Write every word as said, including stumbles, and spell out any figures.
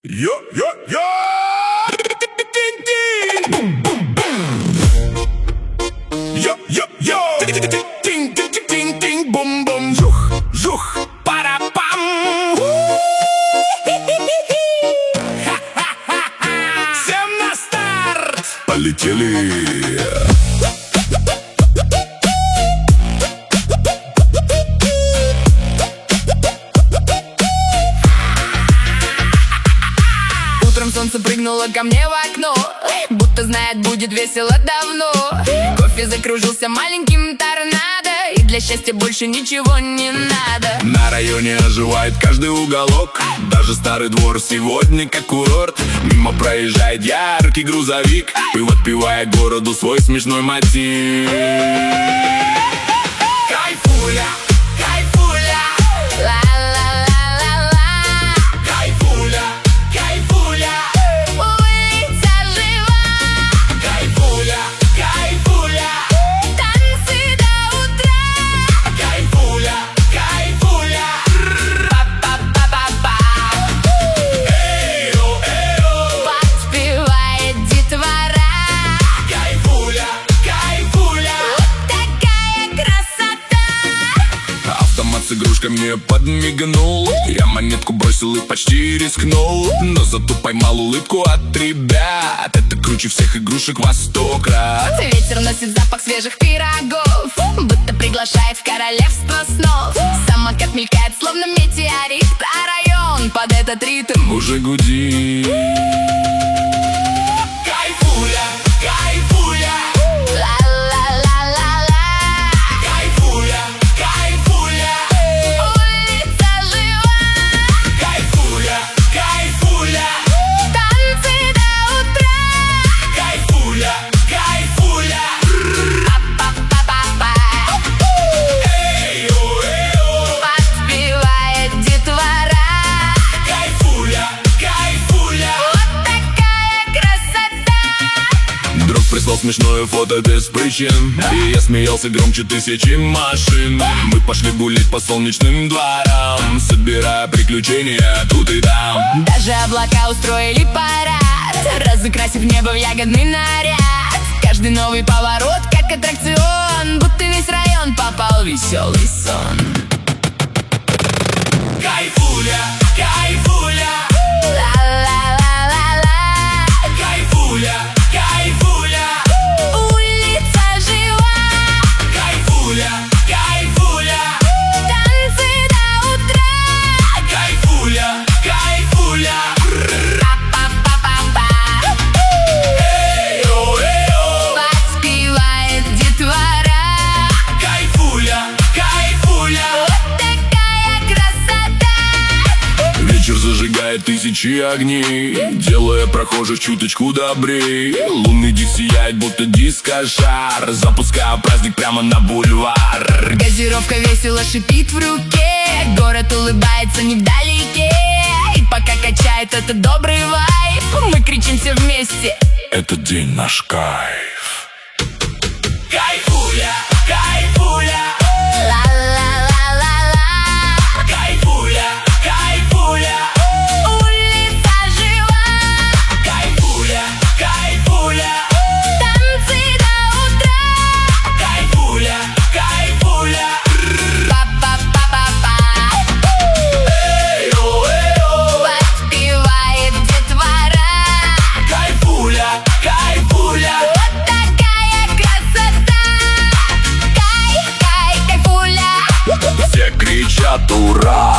Йо-йо-йо! Йо-йо-йо! Тинг-тинг-тинг-тинг-бум-бум! Жух, жух, пара-пам! Всем на старт! Полетели! Солнце прыгнуло ко мне в окно, будто знает, будет весело давно. Кофе закружился маленьким торнадо, и для счастья больше ничего не надо. На районе оживает каждый уголок, даже старый двор сегодня как курорт. Мимо проезжает яркий грузовик и отпевая городу свой смешной мотив. Кайфуля, кайфуля, ла-ла-ла-ла-ла, кайфуля, кайфуля, улица жива, кайфуля, кайфуля, танцы до утра, кайфуля, кайфуля. па-па-па-па-па, Эйо, эйо, подпевает детвора. кайфуля, кайфуля. Вот такая красота. Автомат с игрушкой мне подмигнул, я монетку бросил и почти рискнул, но зато поймал улыбку от ребят. Это круче всех игрушек во сто крат. Ветер носит запах свежих пирогов, будто приглашает в королевство снов. Самокат мелькает, словно метеорит, а район под этот ритм Уже гудит. Кайфуля, кайфуля, ла-ла-ла-ла-ла, кайфуля, кайфуля, улица жива, кайфуля, кайфуля, танцы до утра, кайфуля, кайфуля. па-па-па-па-па, Эйо, эйо, подпевает детвора. кайфуля, кайфуля. Вот такая красота. Друг прислал смешное фото без причин, и я смеялся громче тысячи машин. Мы пошли гулять по солнечным дворам, собирая приключения тут и там. Даже облака устроили парад, разукрасив небо в ягодный наряд. Каждый новый поворот, как аттракцион, будто весь район попал в веселый сон. Кайфуля, кайфуля, ла-ла-ла-ла-ла, кайфуля, кайфуля, улица жива, кайфуля, кайфуля, танцы до утра, кайфуля, кайфуля. па-па-па-па-па, Эйо, эйо, подпевает детвора. кайфуля, кайфуля. Вот такая красота. Вечер зажигает тысячи огней, делая прохожих чуточку добрей. Лунный диск сияет, будто диско-шар, запуская праздник прямо на бульвар. Газировка весело шипит в руке, город улыбается невдалеке. И пока качает этот добрый вайб, мы кричим все вместе. Этот день наш кайф. Кайфуля, кайфуля, Ла-ла-ла-ла-ла, кайфуля, кайфуля, улица жива, кайфуля, кайфуля, танцы до утра, кайфуля, кайфуля. па-па-па-па-па, Эйо, эйо, подпевает детвора. кайфуля, кайфуля. Вот такая красота. Кай, кай, кайфуля. Все кричат ура.